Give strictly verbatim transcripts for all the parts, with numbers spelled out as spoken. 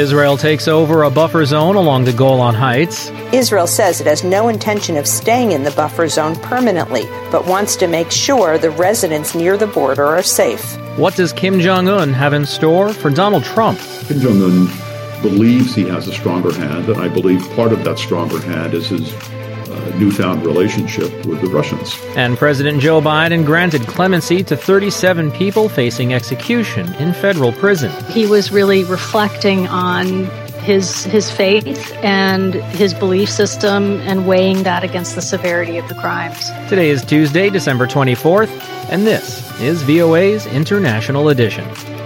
Israel takes over a buffer zone along the Golan Heights. Israel says it has no intention of staying in the buffer zone permanently, but wants to make sure the residents near the border are safe. What does Kim Jong-un have in store for Donald Trump? Kim Jong-un believes he has a stronger hand, and I believe part of that stronger hand is his uh, newfound relationship with the Russians. And President Joe Biden granted clemency to thirty-seven people facing execution in federal prison. He was really reflecting on his his faith and his belief system and weighing that against the severity of the crimes. Today is Tuesday, December twenty-fourth, and this is V O A's International Edition.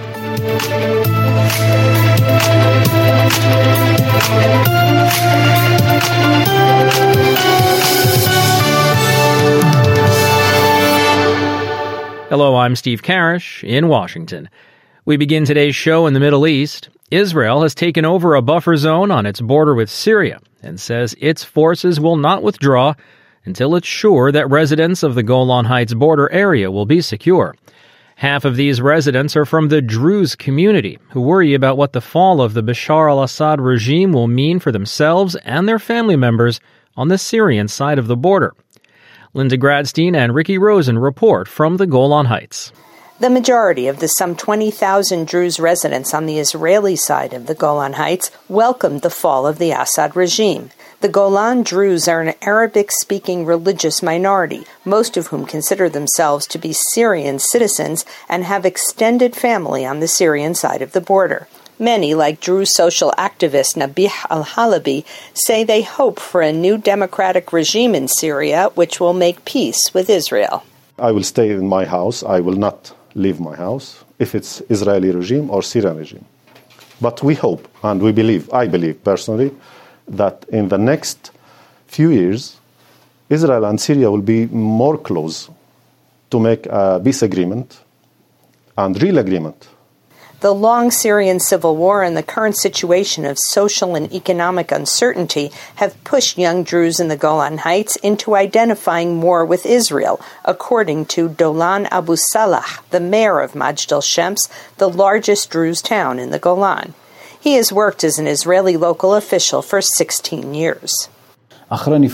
Hello, I'm Steve Karish in Washington. We begin today's show in the Middle East. Israel has taken over a buffer zone on its border with Syria and says its forces will not withdraw until it's sure that residents of the Golan Heights border area will be secure. Half of these residents are from the Druze community, who worry about what the fall of the Bashar al-Assad regime will mean for themselves and their family members on the Syrian side of the border. Linda Gradstein and Ricky Rosen report from the Golan Heights. The majority of the some twenty thousand Druze residents on the Israeli side of the Golan Heights welcomed the fall of the Assad regime. The Golan Druze are an Arabic-speaking religious minority, most of whom consider themselves to be Syrian citizens and have extended family on the Syrian side of the border. Many, like Druze social activist Nabih al-Halabi, say they hope for a new democratic regime in Syria which will make peace with Israel. I will stay in my house. I will not leave my house, if it's Israeli regime or Syrian regime. But we hope and we believe, I believe personally, that in the next few years, Israel and Syria will be more close to make a peace agreement and real agreement. The long Syrian civil war and the current situation of social and economic uncertainty have pushed young Druze in the Golan Heights into identifying more with Israel, according to Dolan Abu Salah, the mayor of Majd al-Shams, the largest Druze town in the Golan. He has worked as an Israeli local official for sixteen years. Since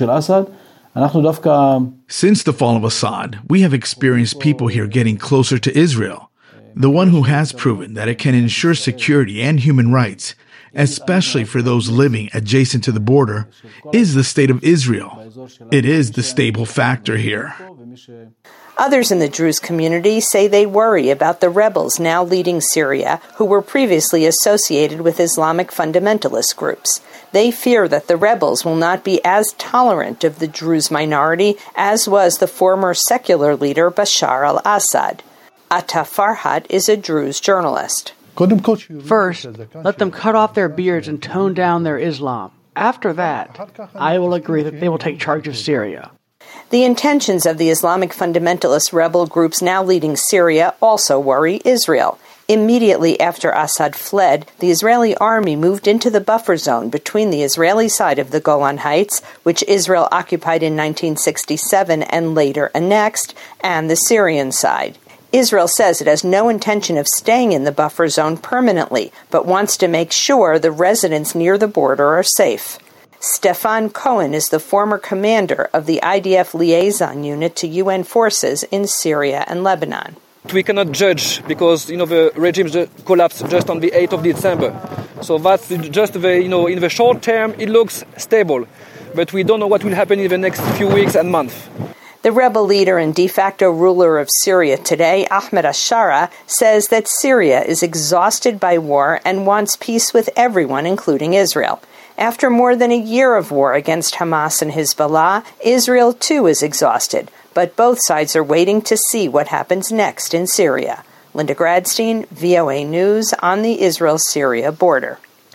the fall of Assad, we have experienced people here getting closer to Israel. The one who has proven that it can ensure security and human rights, especially for those living adjacent to the border, is the state of Israel. It is the stable factor here. Others in the Druze community say they worry about the rebels now leading Syria, who were previously associated with Islamic fundamentalist groups. They fear that the rebels will not be as tolerant of the Druze minority as was the former secular leader Bashar al-Assad. Atta Farhat is a Druze journalist. First, let them cut off their beards and tone down their Islam. After that, I will agree that they will take charge of Syria. The intentions of the Islamic fundamentalist rebel groups now leading Syria also worry Israel. Immediately after Assad fled, the Israeli army moved into the buffer zone between the Israeli side of the Golan Heights, which Israel occupied in nineteen sixty-seven and later annexed, and the Syrian side. Israel says it has no intention of staying in the buffer zone permanently, but wants to make sure the residents near the border are safe. Stefan Cohen is the former commander of the I D F liaison unit to U N forces in Syria and Lebanon. We cannot judge because, you know, the regime collapsed just on the eighth of December. So that's just the, you know, in the short term, it looks stable. But we don't know what will happen in the next few weeks and months. The rebel leader and de facto ruler of Syria today, Ahmed al-Shara, says that Syria is exhausted by war and wants peace with everyone, including Israel. After more than a year of war against Hamas and Hezbollah, Israel too is exhausted, but both sides are waiting to see what happens next in Syria. Linda Gradstein, V O A News, on the Israel-Syria border.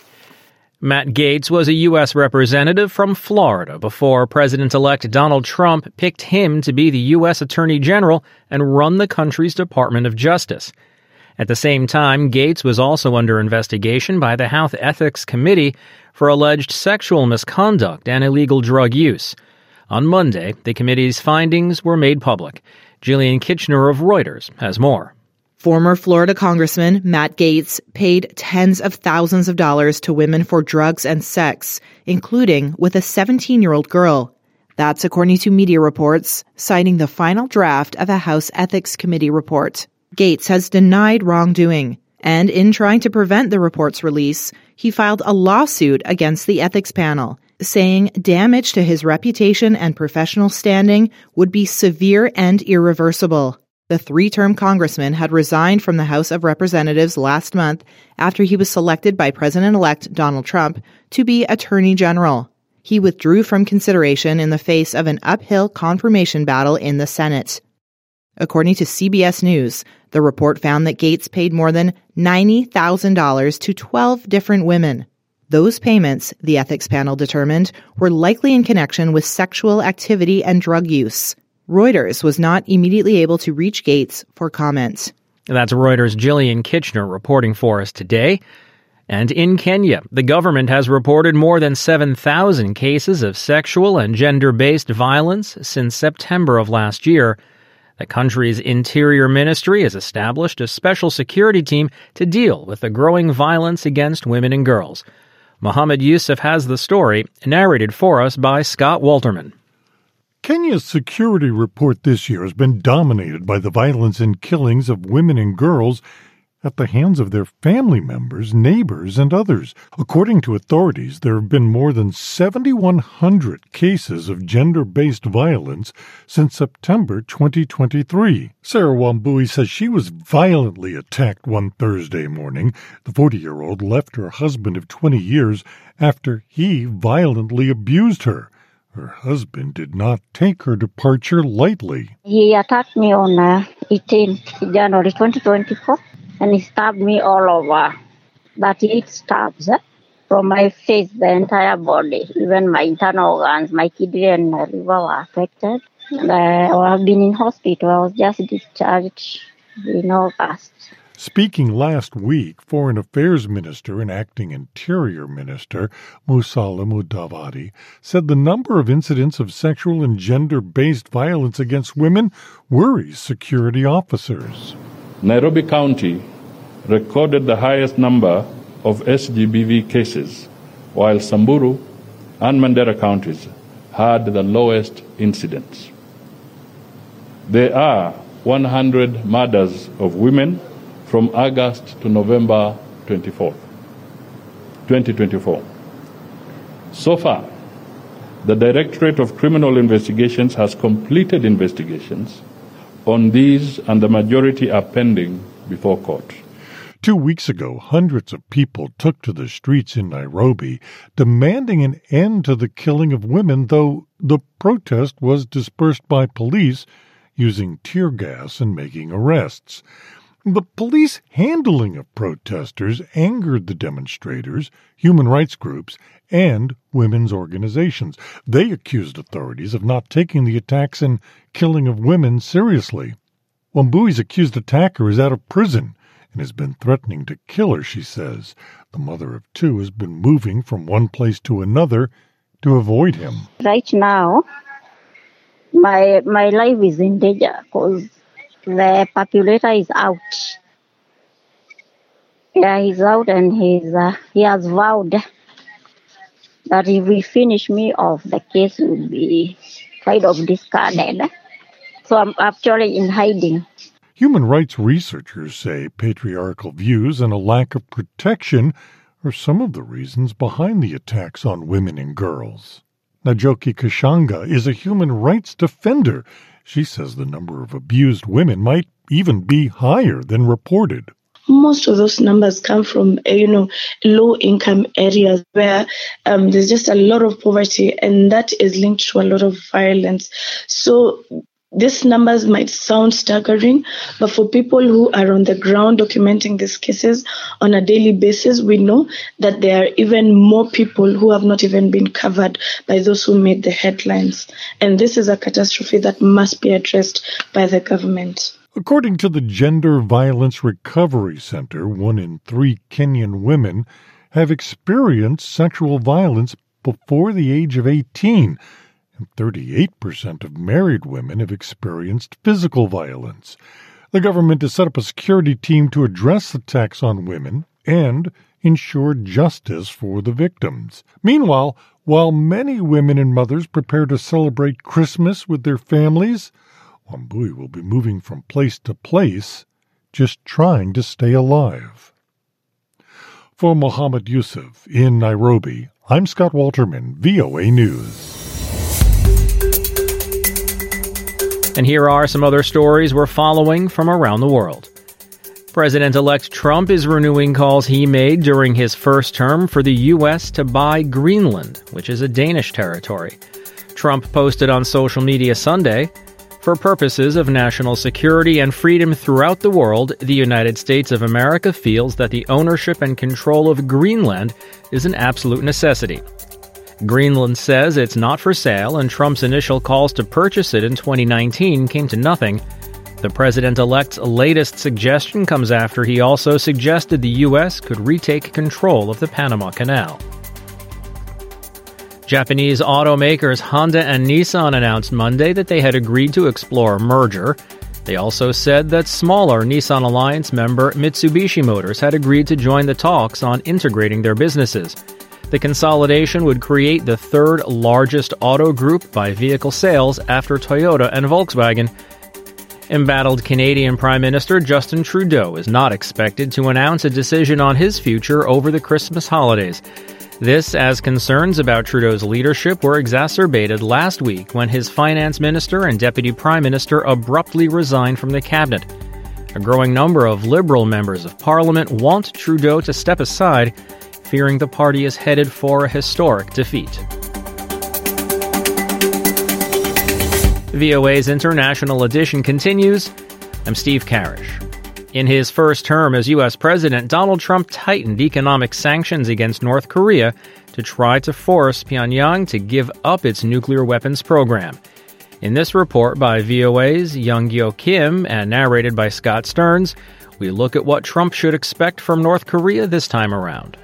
Matt Gaetz was a U S representative from Florida before President-elect Donald Trump picked him to be the U S Attorney General and run the country's Department of Justice. At the same time, Gaetz was also under investigation by the House Ethics Committee for alleged sexual misconduct and illegal drug use. On Monday, the committee's findings were made public. Jillian Kitchener of Reuters has more. Former Florida Congressman Matt Gaetz paid tens of thousands of dollars to women for drugs and sex, including with a seventeen-year-old girl. That's according to media reports, citing the final draft of a House Ethics Committee report. Gaetz has denied wrongdoing, and in trying to prevent the report's release, he filed a lawsuit against the ethics panel, saying damage to his reputation and professional standing would be severe and irreversible. The three-term congressman had resigned from the House of Representatives last month after he was selected by President-elect Donald Trump to be Attorney General. He withdrew from consideration in the face of an uphill confirmation battle in the Senate. According to C B S News, the report found that Gaetz paid more than ninety thousand dollars to twelve different women. Those payments, the ethics panel determined, were likely in connection with sexual activity and drug use. Reuters was not immediately able to reach Gaetz for comment. That's Reuters' Jillian Kitchener reporting for us today. And in Kenya, the government has reported more than seven thousand cases of sexual and gender-based violence since September of last year. The country's Interior Ministry has established a special security team to deal with the growing violence against women and girls. Mohammed Yusuf has the story, narrated for us by Scott Walterman. Kenya's security report this year has been dominated by the violence and killings of women and girls at the hands of their family members, neighbors, and others. According to authorities, there have been more than seven thousand one hundred cases of gender-based violence since September twenty twenty-three. Sarah Wambui says she was violently attacked one Thursday morning. The forty-year-old left her husband of twenty years after he violently abused her. Her husband did not take her departure lightly. He attacked me on uh, eighteenth January twenty twenty-four, and he stabbed me all over. thirty-eight stabs eh? From my face, the entire body, even my internal organs, my kidney and my liver were affected. And I have been in hospital. I was just discharged in August. Speaking last week, Foreign Affairs Minister and Acting Interior Minister Musalia Mudavadi said the number of incidents of sexual and gender-based violence against women worries security officers. Nairobi County recorded the highest number of S G B V cases, while Samburu and Mandera counties had the lowest incidents. There are one hundred murders of women from August to November twenty-fourth, twenty twenty-four. So far, the Directorate of Criminal Investigations has completed investigations on these, and the majority are pending before court. Two weeks ago, hundreds of people took to the streets in Nairobi, demanding an end to the killing of women, though the protest was dispersed by police using tear gas and making arrests. The police handling of protesters angered the demonstrators, human rights groups, and women's organizations. They accused authorities of not taking the attacks and killing of women seriously. Wambui's accused attacker is out of prison and has been threatening to kill her, she says. The mother of two has been moving from one place to another to avoid him. Right now, my my life is in danger because the populator is out. Yeah, he's out, and he's uh, he has vowed that if we finish me off, the case will be kind of discarded. So I'm actually in hiding. Human rights researchers say patriarchal views and a lack of protection are some of the reasons behind the attacks on women and girls. Najoki Kashanga is a human rights defender. She says the number of abused women might even be higher than reported. Most of those numbers come from, you know, low-income areas where um, there's just a lot of poverty, and that is linked to a lot of violence. So these numbers might sound staggering, but for people who are on the ground documenting these cases on a daily basis, we know that there are even more people who have not even been covered by those who made the headlines. And this is a catastrophe that must be addressed by the government. According to the Gender Violence Recovery Center, one in three Kenyan women have experienced sexual violence before the age of eighteen. And thirty-eight percent of married women have experienced physical violence. The government has set up a security team to address attacks on women and ensure justice for the victims. Meanwhile, while many women and mothers prepare to celebrate Christmas with their families, Wambui will be moving from place to place, just trying to stay alive. For Mohammed Yusuf in Nairobi, I'm Scott Walterman, V O A News. And here are some other stories we're following from around the world. President-elect Trump is renewing calls he made during his first term for the U S to buy Greenland, which is a Danish territory. Trump posted on social media Sunday, "For purposes of national security and freedom throughout the world, the United States of America feels that the ownership and control of Greenland is an absolute necessity." Greenland says it's not for sale, and Trump's initial calls to purchase it in twenty nineteen came to nothing. The president-elect's latest suggestion comes after he also suggested the U S could retake control of the Panama Canal. Japanese automakers Honda and Nissan announced Monday that they had agreed to explore a merger. They also said that smaller Nissan Alliance member Mitsubishi Motors had agreed to join the talks on integrating their businesses. The consolidation would create the third largest auto group by vehicle sales after Toyota and Volkswagen. Embattled Canadian Prime Minister Justin Trudeau is not expected to announce a decision on his future over the Christmas holidays. This as concerns about Trudeau's leadership were exacerbated last week when his finance minister and deputy prime minister abruptly resigned from the cabinet. A growing number of Liberal members of Parliament want Trudeau to step aside, fearing the party is headed for a historic defeat. V O A's International Edition continues. I'm Steve Karish. In his first term as U S president, Donald Trump tightened economic sanctions against North Korea to try to force Pyongyang to give up its nuclear weapons program. In this report by V O A's Young-Gyo Kim and narrated by Scott Stearns, we look at what Trump should expect from North Korea this time around.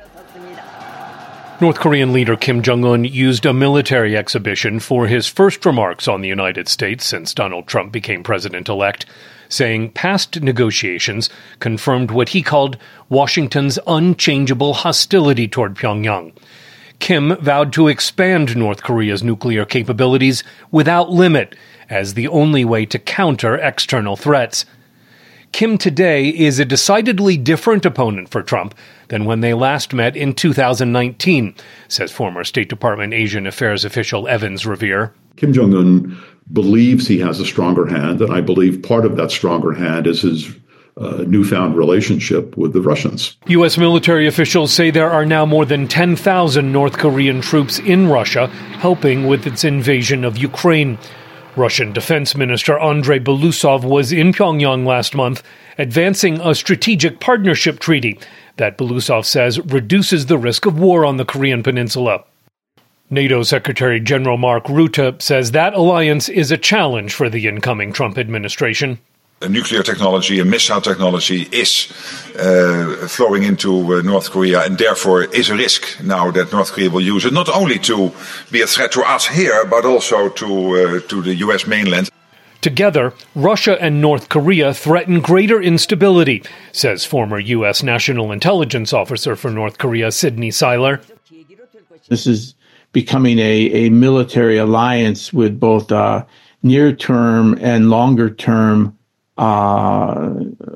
North Korean leader Kim Jong-un used a military exhibition for his first remarks on the United States since Donald Trump became president-elect, saying past negotiations confirmed what he called Washington's unchangeable hostility toward Pyongyang. Kim vowed to expand North Korea's nuclear capabilities without limit as the only way to counter external threats. Kim today is a decidedly different opponent for Trump than when they last met in two thousand nineteen, says former State Department Asian Affairs official Evans Revere. Kim Jong-un believes he has a stronger hand, and I believe part of that stronger hand is his uh, newfound relationship with the Russians. U S military officials say there are now more than ten thousand North Korean troops in Russia helping with its invasion of Ukraine. Russian Defense Minister Andrei Belousov was in Pyongyang last month, advancing a strategic partnership treaty that Belousov says reduces the risk of war on the Korean peninsula. NATO Secretary General Mark Rutte says that alliance is a challenge for the incoming Trump administration. Nuclear technology and missile technology is uh, flowing into uh, North Korea, and therefore is a risk now that North Korea will use it not only to be a threat to us here, but also to uh, to the U S mainland. Together, Russia and North Korea threaten greater instability, says former U S National Intelligence Officer for North Korea Sidney Seiler. This is becoming a, a military alliance with both uh, near-term and longer-term uh,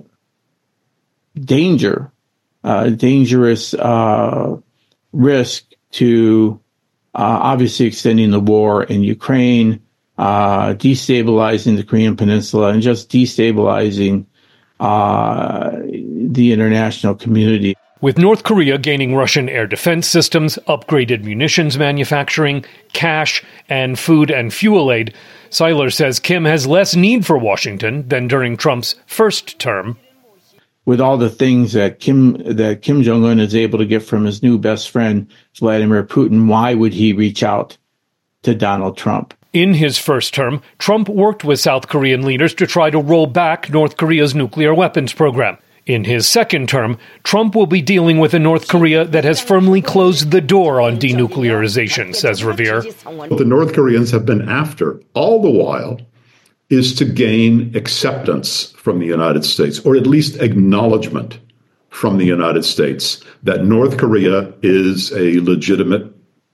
danger, uh, dangerous uh, risk to uh, obviously extending the war in Ukraine, uh, destabilizing the Korean Peninsula, and just destabilizing uh, the international community. With North Korea gaining Russian air defense systems, upgraded munitions manufacturing, cash, and food and fuel aid, Seiler says Kim has less need for Washington than during Trump's first term. With all the things that Kim that Kim Jong-un is able to get from his new best friend, Vladimir Putin, why would he reach out to Donald Trump? In his first term, Trump worked with South Korean leaders to try to roll back North Korea's nuclear weapons program. In his second term, Trump will be dealing with a North Korea that has firmly closed the door on denuclearization, says Revere. What the North Koreans have been after all the while is to gain acceptance from the United States, or at least acknowledgement from the United States that North Korea is a legitimate,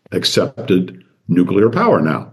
accepted nuclear power now,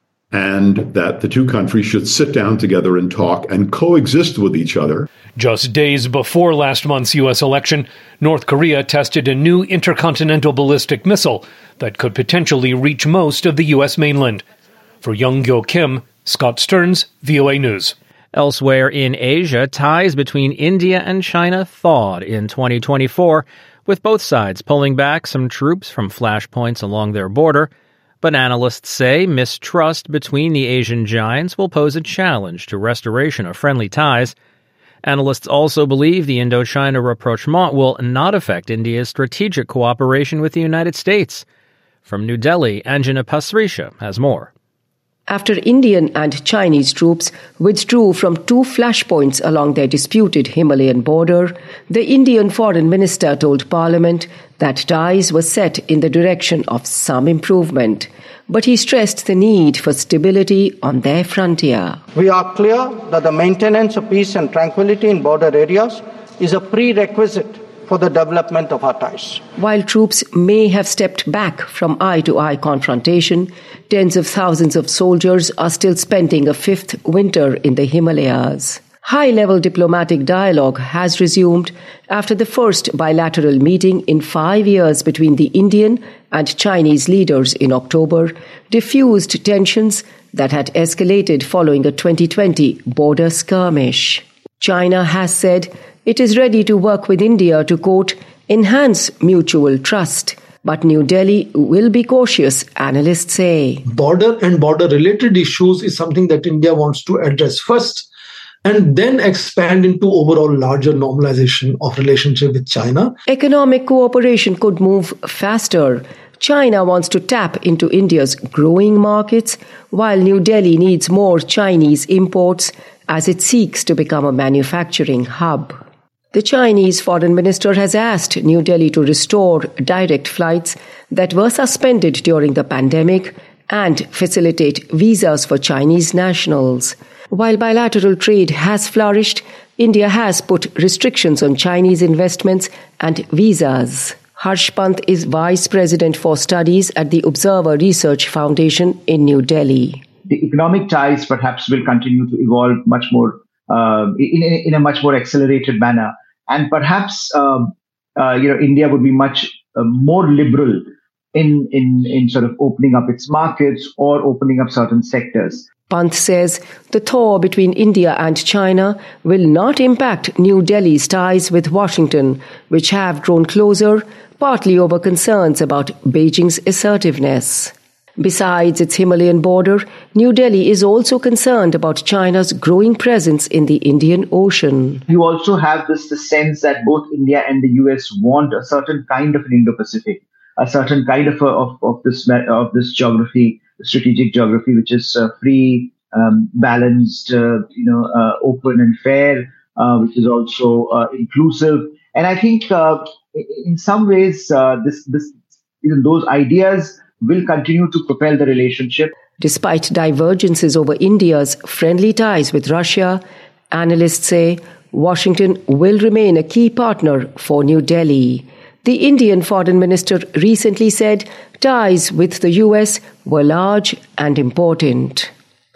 and that the two countries should sit down together and talk and coexist with each other. Just days before last month's U S election, North Korea tested a new intercontinental ballistic missile that could potentially reach most of the U S mainland. For Young-gyo Kim, Scott Stearns, V O A News. Elsewhere in Asia, ties between India and China thawed in twenty twenty-four, with both sides pulling back some troops from flashpoints along their border. But analysts say mistrust between the Asian giants will pose a challenge to restoration of friendly ties. Analysts also believe the Indochina rapprochement will not affect India's strategic cooperation with the United States. From New Delhi, Anjana Pasricha has more. After Indian and Chinese troops withdrew from two flashpoints along their disputed Himalayan border, the Indian foreign minister told Parliament that ties were set in the direction of some improvement. But he stressed the need for stability on their frontier. We are clear that the maintenance of peace and tranquility in border areas is a prerequisite for the development of our ties. While troops may have stepped back from eye-to-eye confrontation, tens of thousands of soldiers are still spending a fifth winter in the Himalayas. High-level diplomatic dialogue has resumed after the first bilateral meeting in five years between the Indian and Chinese leaders in October diffused tensions that had escalated following a twenty twenty border skirmish. China has said it is ready to work with India to, quote, enhance mutual trust. But New Delhi will be cautious, analysts say. Border and border-related issues is something that India wants to address first, and then expand into overall larger normalization of relationship with China. Economic cooperation could move faster. China wants to tap into India's growing markets, while New Delhi needs more Chinese imports as it seeks to become a manufacturing hub. The Chinese foreign minister has asked New Delhi to restore direct flights that were suspended during the pandemic and facilitate visas for Chinese nationals. While bilateral trade has flourished, India has put restrictions on Chinese investments and visas. Harsh Pant is Vice President for Studies at the Observer Research Foundation in New Delhi. The economic ties perhaps will continue to evolve much more uh, in, in a much more accelerated manner. And perhaps, um, uh, you know, India would be much uh, more liberal in, in, in sort of opening up its markets or opening up certain sectors. Pant says the thaw between India and China will not impact New Delhi's ties with Washington, which have grown closer, partly over concerns about Beijing's assertiveness. Besides its Himalayan border, New Delhi is also concerned about China's growing presence in the Indian Ocean. You also have this the sense that both India and the U S want a certain kind of an Indo-Pacific, a certain kind of a, of, of this of this geography, strategic geography, which is uh, free, um, balanced, uh, you know, uh, open and fair, uh, which is also uh, inclusive. And I think uh, in some ways, uh, this this you know, those ideas will continue to propel the relationship. Despite divergences over India's friendly ties with Russia, analysts say Washington will remain a key partner for New Delhi. The Indian foreign minister recently said ties with the U S were large and important.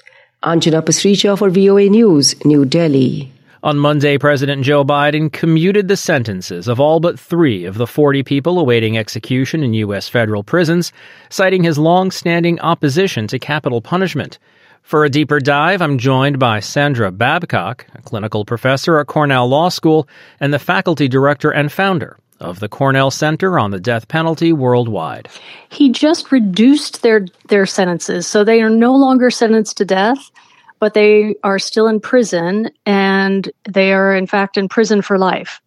Anjana Pasricha for V O A News, New Delhi. On Monday, President Joe Biden commuted the sentences of all but three of the forty people awaiting execution in U S federal prisons, citing his long-standing opposition to capital punishment. For a deeper dive, I'm joined by Sandra Babcock, a clinical professor at Cornell Law School and the faculty director and founder of the Cornell Center on the Death Penalty Worldwide. He just reduced their, their sentences, so they are no longer sentenced to death, but they are still in prison, and they are, in fact, in prison for life.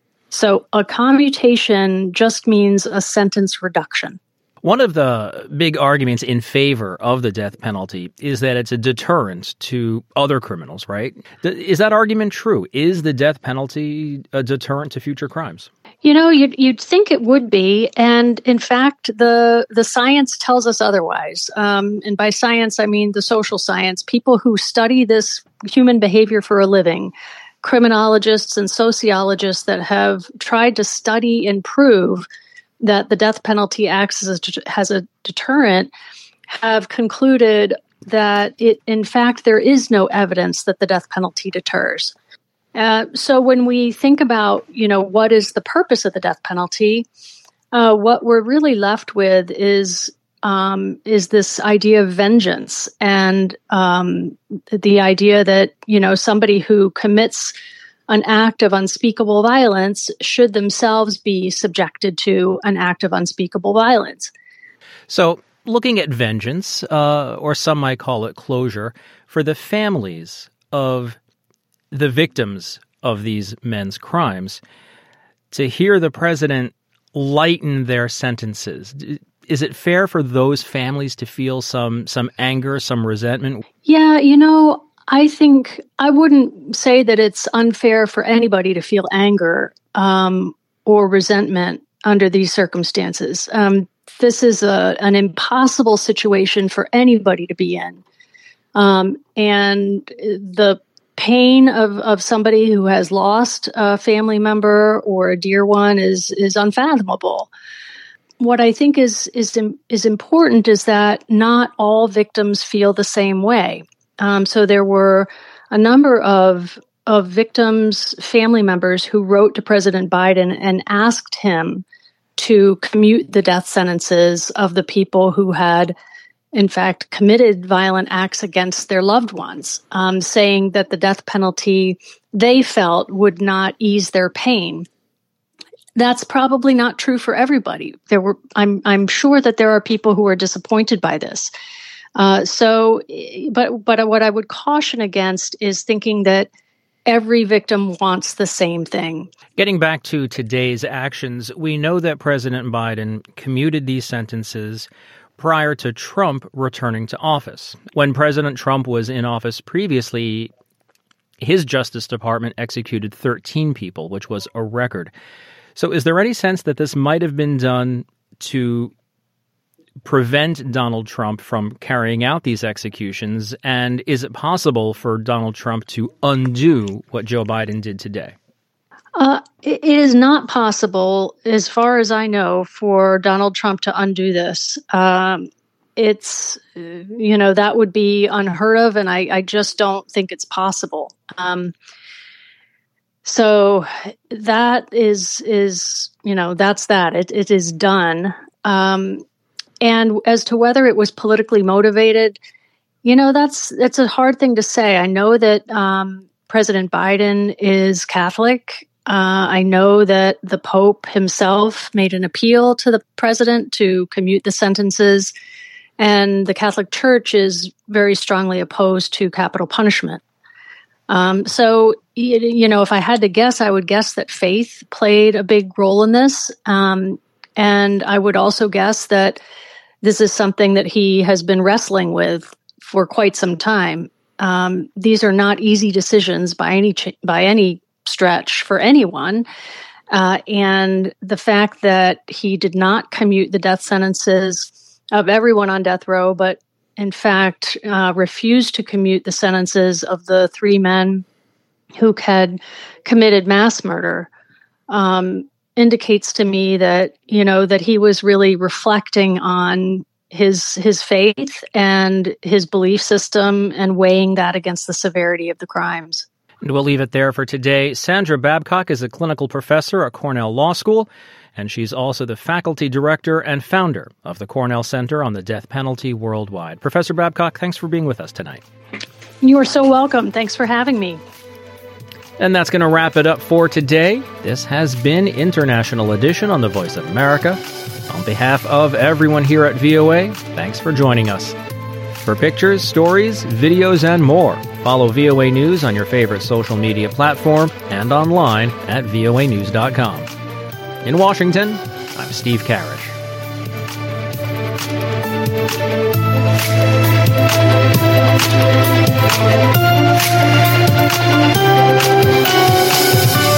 So a commutation just means a sentence reduction. One of the big arguments in favor of the death penalty is that it's a deterrent to other criminals, right? Is that argument true? Is the death penalty a deterrent to future crimes? You know, you'd, you'd think it would be. And in fact, the the science tells us otherwise. Um, and by science, I mean the social science, people who study this human behavior for a living, criminologists and sociologists that have tried to study and prove that the death penalty acts as a, as a deterrent, have concluded that it, in fact, there is no evidence that the death penalty deters. Uh, so when we think about, you know, what is the purpose of the death penalty, uh, what we're really left with is um, is this idea of vengeance and um, the idea that, you know, somebody who commits an act of unspeakable violence should themselves be subjected to an act of unspeakable violence. So looking at vengeance, uh, or some might call it closure, for the families of the victims of these men's crimes, to hear the president lighten their sentences, is it fair for those families to feel some some anger, some resentment? Yeah, you know, I think I wouldn't say that it's unfair for anybody to feel anger um, or resentment under these circumstances. Um, this is a, an impossible situation for anybody to be in. Um, and the pain of, of somebody who has lost a family member or a dear one is is unfathomable. What I think is is is important is that not all victims feel the same way. Um, so there were a number of of victims' family members who wrote to President Biden and asked him to commute the death sentences of the people who had, in fact, committed violent acts against their loved ones, um, saying that the death penalty they felt would not ease their pain. That's probably not true for everybody. There were, I'm, I'm sure that there are people who are disappointed by this. Uh, so, but, but what I would caution against is thinking that every victim wants the same thing. Getting back to today's actions, we know that President Biden commuted these sentences prior to Trump returning to office. When President Trump was in office previously, his Justice Department executed thirteen people, which was a record. So is there any sense that this might have been done to prevent Donald Trump from carrying out these executions? And is it possible for Donald Trump to undo what Joe Biden did today? Uh, it is not possible, as far as I know, for Donald Trump to undo this. Um, it's, you know, that would be unheard of, and I, I just don't think it's possible. Um, so that is, is you know, that's that. It, it is done. Um, and as to whether it was politically motivated, you know, that's that's a hard thing to say. I know that um, President Biden is Catholic. Uh, I know that the Pope himself made an appeal to the president to commute the sentences, and the Catholic Church is very strongly opposed to capital punishment. Um, so, you know, if I had to guess, I would guess that faith played a big role in this. Um, and I would also guess that this is something that he has been wrestling with for quite some time. Um, these are not easy decisions by any ch- by any stretch for anyone. Uh, and the fact that he did not commute the death sentences of everyone on death row, but in fact uh, refused to commute the sentences of the three men who had committed mass murder, um, indicates to me that, you know, that he was really reflecting on his his faith and his belief system and weighing that against the severity of the crimes. And we'll leave it there for today. Sandra Babcock is a clinical professor at Cornell Law School, and she's also the faculty director and founder of the Cornell Center on the Death Penalty Worldwide. Professor Babcock, thanks for being with us tonight. You are so welcome. Thanks for having me. And that's going to wrap it up for today. This has been International Edition on the Voice of America. On behalf of everyone here at V O A, thanks for joining us. For pictures, stories, videos, and more, follow V O A News on your favorite social media platform and online at V O A news dot com. In Washington, I'm Steve Karish. We'll be right back.